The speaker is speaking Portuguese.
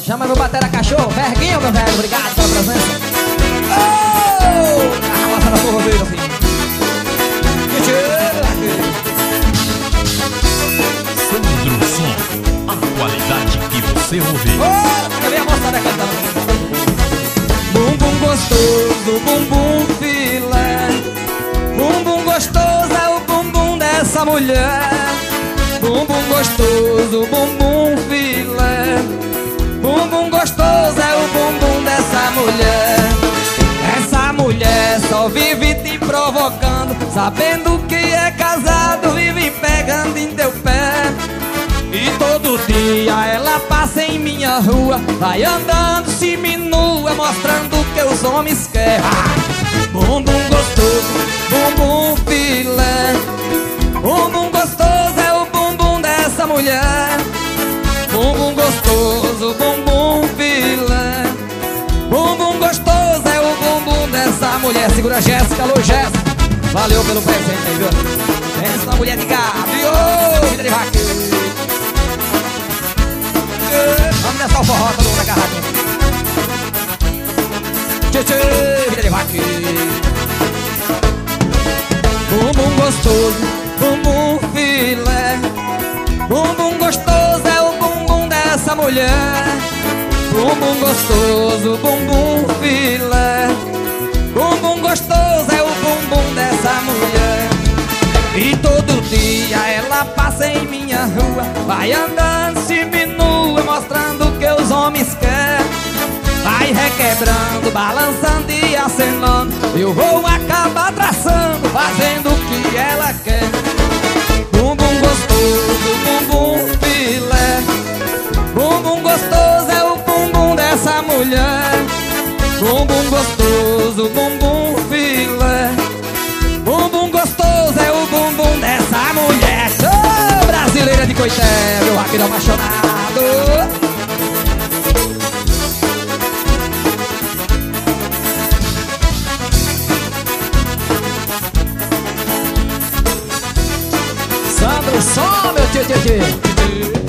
Chama meu batera cachorro, Verguinho, meu velho, obrigado pela presença. Oh! A massa da porra veio, filho. Sandro Som, a qualidade que você ouve. Oh! Cadê a moçada cantando? Bumbum gostoso, bumbum filé. Bumbum gostoso é o bumbum dessa mulher. Bumbum gostoso, bumbum filé. Bumbum gostoso é o bumbum dessa mulher. Essa mulher só vive te provocando, sabendo que é casado, vive pegando em teu pé. E todo dia ela passa em minha rua, vai andando seminua, mostrando que os homens querem. Bumbum gostoso, bumbum filé. Bumbum gostoso é o bumbum dessa mulher. Bumbum gostoso, bumbum filé. Bumbum gostoso é o bumbum dessa mulher. Segura a Jéssica, alô Jéssica. Valeu pelo presente aí, viu? Pensa na mulher de gato, viu? Vida de vaqueiro. Vamos dançar o forró, todo mundo agarradinho. Tchê, tchê, vida de vaqueiro. Bumbum gostoso, bumbum filé. Bumbum gostoso é o bumbum dessa mulher. Bumbum gostoso, bumbum filé. Bumbum gostoso é o bumbum dessa mulher. E todo dia ela passa em minha rua, vai andando seminua, mostrando que os homens querem. Vai requebrando, balançando e acenando. Eu vou acabar traçando, fazendo o que ela quer. Bumbum gostoso, bumbum filé. Bumbum gostoso é o bumbum dessa mulher. Bumbum gostoso, bumbum filé. Bumbum gostoso é o bumbum dessa mulher. Oh, brasileira de Coité, meu vaqueiro apaixonado. Sandro Som, meu tchê, tchê, tchê.